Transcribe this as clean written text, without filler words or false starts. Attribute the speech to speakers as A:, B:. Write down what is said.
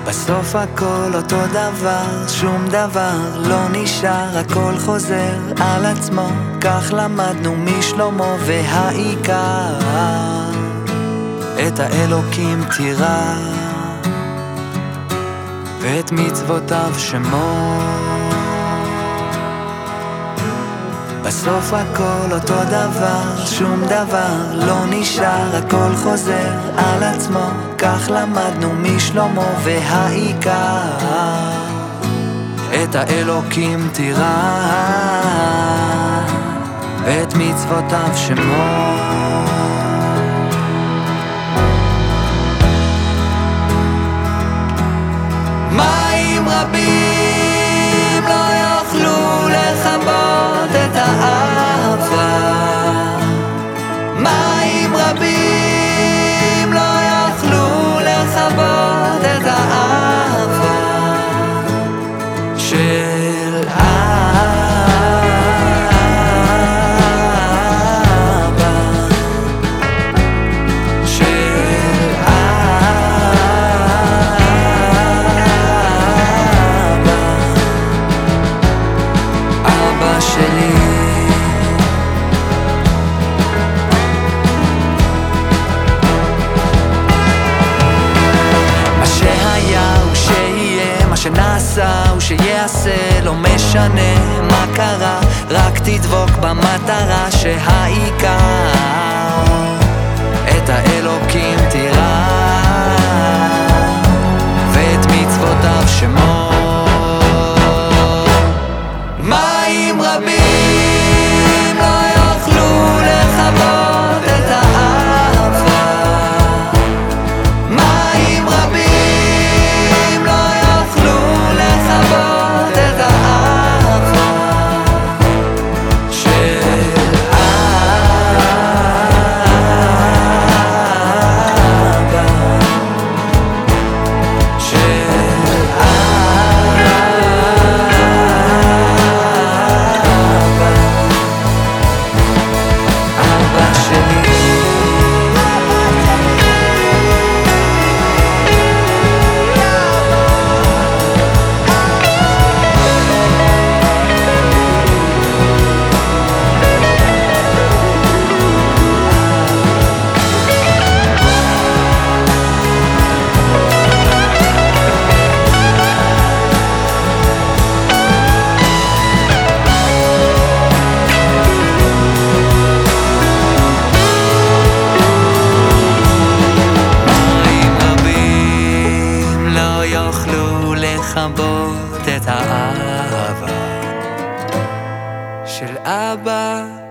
A: בסוף הכל אותו דבר, שום דבר לא נשאר, הכל חוזר על עצמו, כך למדנו משלמה. והעיקר את האלוקים תירא ואת מצוותיו שמור. בסוף הכל אותו דבר, שום דבר לא נשאר, הכל חוזר על עצמו, כך למדנו משלמה. והעיקר את האלוקים תירא ואת מצוותיו שמור. מים רבים לא יוכלו לכבות את האהבה, מים רבים לא יוכלו לכבות את האהבה של אבא, של אבא שלי. מה שהיה הוא שיהיה, מה שנעשה הוא שיעשה, לא משנה מה קרה, רק תדבוק במטרה. שהעיקר את האלוקים תירא ואת מצוותיו שמור. מים רבים לא יוכלו לכבות את האהבה, מים רבים לא יוכלו לכבות את האהבה של אבא, של אבא שלי. יוכלו לכבות את האהבה של אבא